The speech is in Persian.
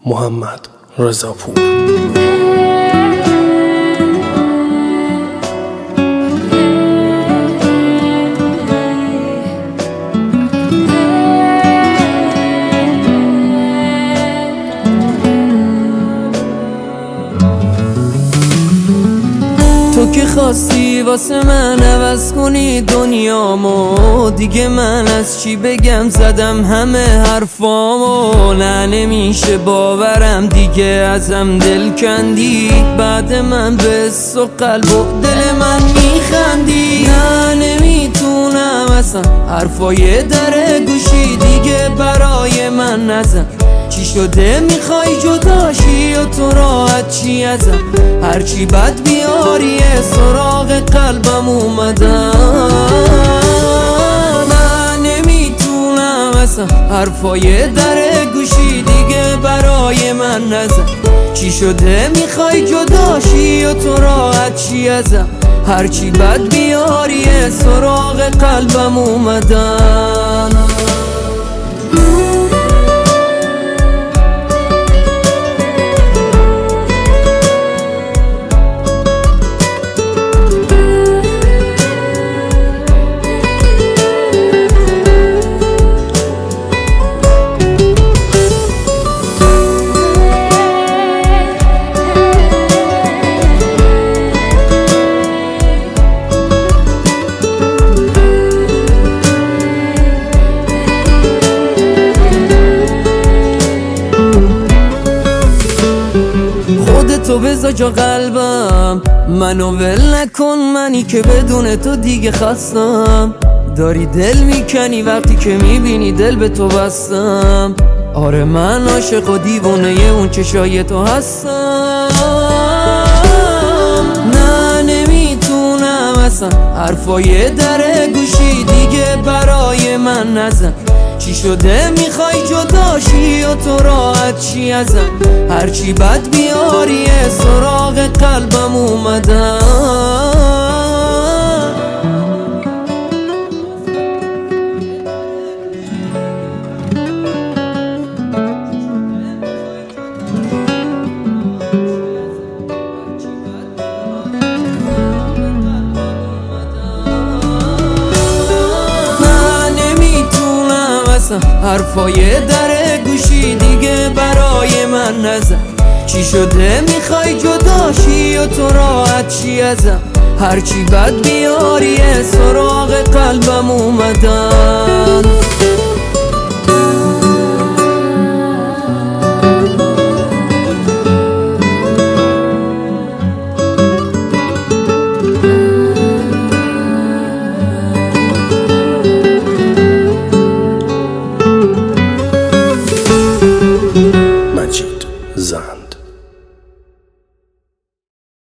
محمد رضاپور. تو که خواستی واسه من عوض کنی دنیامو، دیگه من از چی بگم؟ زدم همه حرفامو. نه نمیشه باورم دیگه ازم دل کندی، بعد من به حس و قلب و دل من میخندی. نه نمیتونم اصلا حرفای در گوشی دیگه برای من نزن. چی شده میخوای جداشی و تو راحت چی ازم؟ هرچی بد بیاری سراغ قلبم اومدم. من نمیتونم اصلا حرفای در گوشی دیگه برای من نزن. چی شده میخوای جداشی و تو راحت چی ازم؟ هرچی بد بیاری سراغ قلبم اومدم. تو بذار جا قلبم، منو ول نکن، منی که بدون تو دیگه خستم. داری دل میکنی وقتی که میبینی دل به تو بستم. آره من عاشق و دیوونه اون چشای تو هستم. نه نمیتونم اصلا حرفای در گوشی دیگه برای من نزن. چی شده میخوای جداشی و تو راحت چی ازم؟ هرچی بد بیاری سراغ قلبم اومدم. حرفای در گوشی دیگه برای من نزن. چی شده میخوای جداشی و تو راحت چی ازم؟ هرچی بد بیاری سراغ قلبم اومدن.